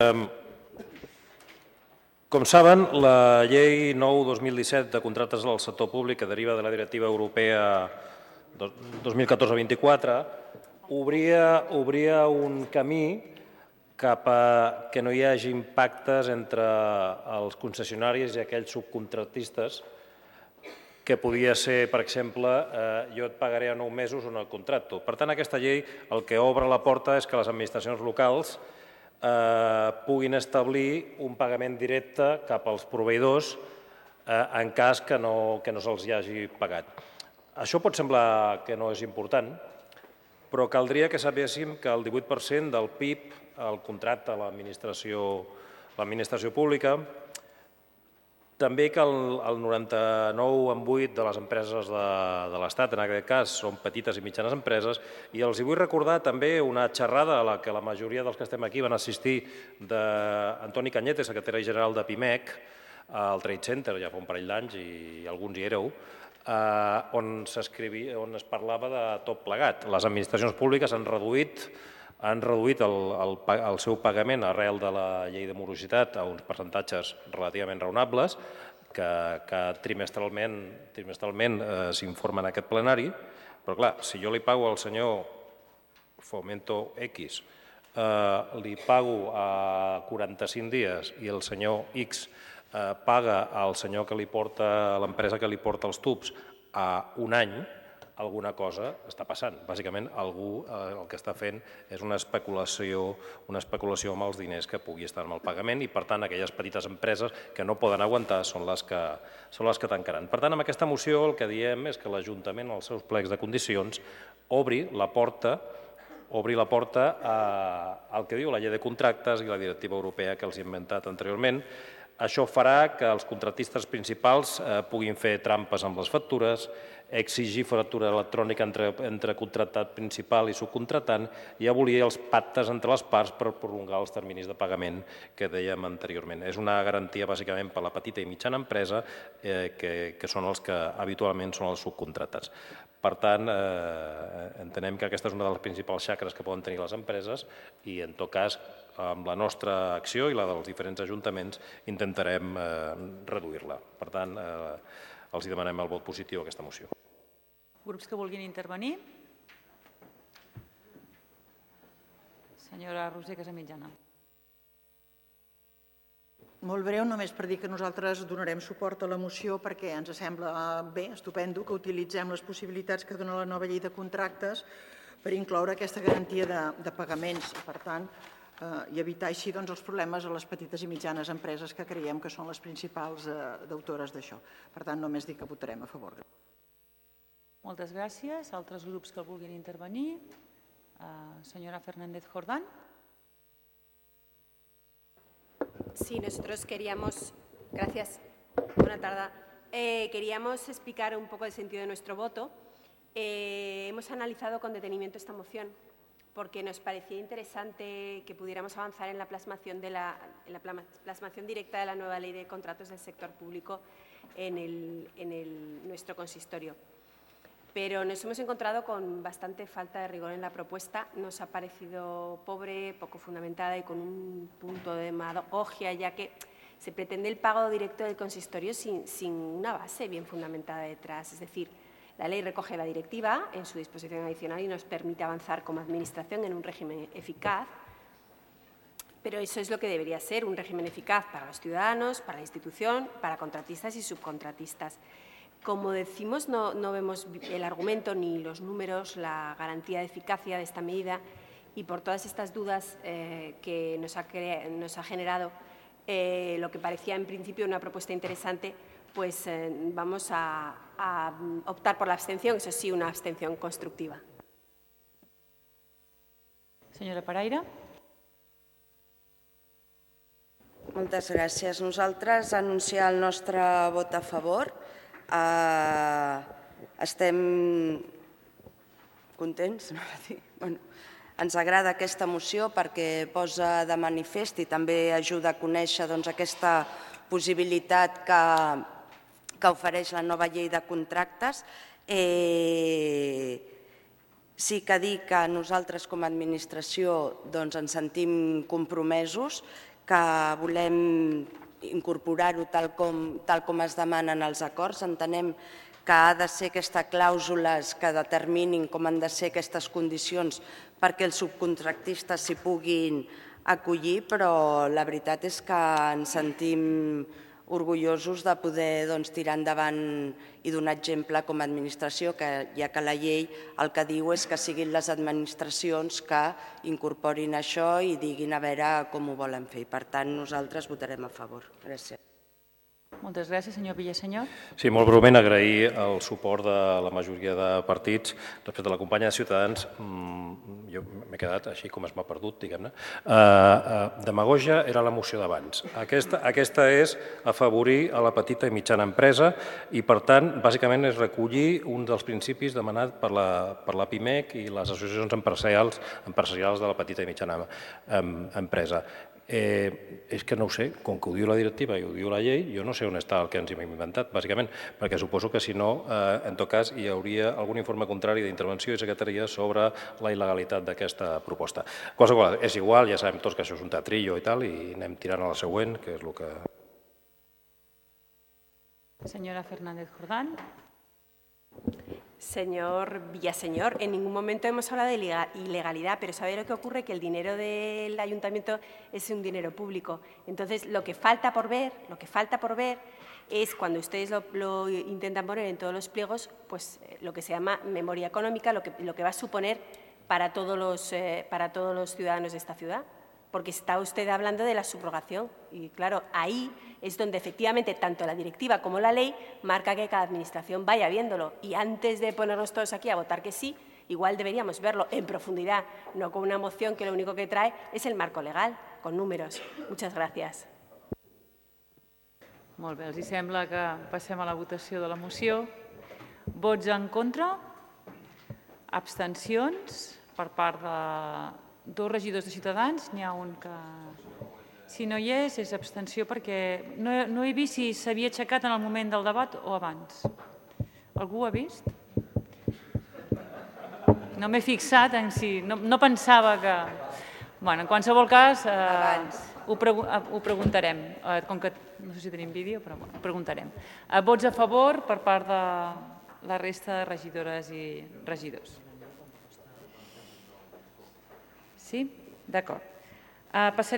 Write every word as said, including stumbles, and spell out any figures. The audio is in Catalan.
Com saben, la llei nou dos mil disset de contractes del sector públic, que deriva de la directiva europea dos mil catorze vint-i-quatre, obria, obria un camí cap a que no hi hagi impactes entre els concessionaris i aquells subcontractistes que podia ser, per exemple, eh, jo et pagaré a nou mesos on el contracto. Per tant, aquesta llei el que obre la porta és que les administracions locals eh, puguin establir un pagament directe cap als proveïdors eh, en cas que no, que no se'ls hi hagi pagat. Això pot semblar que no és important, però caldria que sabéssim que el divuit per cent del P I B el contracta l'administració pública, també que el noranta-nou coma vuit de les empreses de l'Estat, en aquest cas, són petites i mitjanes empreses, i els vull recordar també una xerrada a la que la majoria dels que estem aquí van assistir d'Antoni Cañete, secretari general de Pimec, al Trade Center, ja fa un parell d'anys, i alguns hi éreu, on es parlava de tot plegat. Les administracions públiques han reduït han reduït el seu pagament arrel de la llei de morositat a uns percentatges relativament raonables, que trimestralment s'informa en aquest plenari, però clar, si jo li pago al senyor Fomento X, li pago a quaranta-cinc dies i el senyor X paga al senyor que li porta, a l'empresa que li porta els tubs, a un any, alguna cosa està passant. Bàsicament, algú el que està fent és una especulació una especulació amb els diners que pugui estar en el pagament i, per tant, aquelles petites empreses que no poden aguantar són les que són les que tancaran. Per tant, amb aquesta moció el que diem és que l'Ajuntament, als seus plecs de condicions, obri la porta obri la porta al que diu la llei de contractes i la directiva europea que els he inventat anteriorment. Això farà que els contractistes principals puguin fer trampes amb les factures, exigir factura electrònica entre contractat principal i subcontratant i abolir els pactes entre les parts per prolongar els terminis de pagament que dèiem anteriorment. És una garantia bàsicament per a la petita i mitjana empresa que són els que habitualment són els subcontratats. Per tant, entenem que aquesta és una de les principals xacres que poden tenir les empreses i, en tot cas, amb la nostra acció i la dels diferents ajuntaments intentarem reduir-la. Per tant, els demanem el vot positiu a aquesta moció. Grups que vulguin intervenir? Senyora Roser Casamitjana. Molt breu, només per dir que nosaltres donarem suport a la moció perquè ens sembla bé, estupendo, que utilitzem les possibilitats que dona la nova llei de contractes per incloure aquesta garantia de pagaments i, per tant, i evitar així els problemes a les petites i mitjanes empreses que creiem que són les principals deutores d'això. Per tant, només dir que votarem a favor. Moltes gràcies. Altres grups que vulguin intervenir? Senyora Fernández Jordán. Sí, nosotros queríamos... Gracias. Buena tarde. Eh, queríamos explicar un poco el sentido de nuestro voto. Eh, hemos analizado con detenimiento esta moción porque nos parecía interesante que pudiéramos avanzar en la plasmación, de la, en la plasmación directa de la nueva ley de contratos del sector público en, el, en el, nuestro consistorio. Pero nos hemos encontrado con bastante falta de rigor en la propuesta. Nos ha parecido pobre, poco fundamentada y con un punto de demagogia, ya que se pretende el pago directo del consistorio sin, sin una base bien fundamentada detrás. Es decir, la ley recoge la directiva en su disposición adicional y nos permite avanzar como Administración en un régimen eficaz, pero eso es lo que debería ser, un régimen eficaz para los ciudadanos, para la institución, para contratistas y subcontratistas. Como decimos, no, no vemos el argumento ni los números, la garantía de eficacia de esta medida y por todas estas dudas eh, que nos ha, nos ha generado eh, lo que parecía en principio una propuesta interesante, pues eh, vamos a, a optar por la abstención, eso sí, una abstención constructiva. Senyora Paraire. Moltes gràcies. Nosaltres anunciar el nostre vot a favor. Uh, estem contents? Bueno, ens agrada aquesta moció perquè posa de manifest i també ajuda a conèixer doncs, aquesta possibilitat que, que ofereix la nova llei de contractes. Eh, sí que dir que nosaltres com a administració doncs, ens sentim compromesos, que volem incorporar-ho tal com, tal com es demanen els acords. Entenem que ha de ser aquestes clàusules que determinin com han de ser aquestes condicions perquè els subcontractistes s'hi puguin acollir, però la veritat és que ens sentim orgullosos de poder tirar endavant i donar exemple com a administració, ja que la llei el que diu és que siguin les administracions que incorporin això i diguin a veure com ho volen fer. Per tant, nosaltres votarem a favor. Gràcies. Moltes gràcies, senyor Villasenyor. Sí, molt breument agrair el suport de la majoria de partits. Respecte a la companya de Ciutadans, jo m'he quedat així com es m'ha perdut, diguem-ne. Demagogia era la moció d'abans. Aquesta és afavorir a la petita i mitjana empresa i, per tant, bàsicament és recollir un dels principis demanat per la PIMEC i les associacions empresarials de la petita i mitjana empresa. És que no ho sé, com que ho diu la directiva i ho diu la llei, jo no sé on està el que ens hem inventat, bàsicament, perquè suposo que si no, en tot cas, hi hauria algun informe contrari d'intervenció i secretaria sobre la il·legalitat d'aquesta proposta. Qualsevol, és igual, ja sabem tots que això és un teatrillo i tal, i anem tirant a la següent, que és el que... Senyora Fernández Jordán. Señor Villaseñor, en ningún momento hemos hablado de ilegalidad, pero ¿sabe lo que ocurre? Que el dinero del ayuntamiento es un dinero público. Entonces, lo que falta por ver, lo que falta por ver es cuando ustedes lo, lo intentan poner en todos los pliegos, pues lo que se llama memoria económica, lo que, lo que va a suponer para todos los, eh, para todos los ciudadanos de esta ciudad. Porque está usted hablando de la subrogación y, claro, ahí es donde efectivamente tanto la directiva como la ley marca que cada administración vaya viéndolo. Y antes de ponernos todos aquí a votar que sí, igual deberíamos verlo en profundidad, no con una moción que lo único que trae es el marco legal, con números. Muchas gracias. Molt bé, els sembla que passem a la votació de la moció. Vots en contra? Abstencions per part de dos regidors de Ciutadans, n'hi ha un que... Si no hi és, és abstenció perquè no, no he vist si s'havia aixecat en el moment del debat o abans. Algú ho ha vist? No m'he fixat en si... No, no pensava que... Bueno, en qualsevol cas, eh, ho, pregu ho preguntarem. Eh, com que no sé si tenim vídeo, però bueno, ho preguntarem. Eh, vots a favor per part de la resta de regidores i regidors. Sí? D'acord. Passarem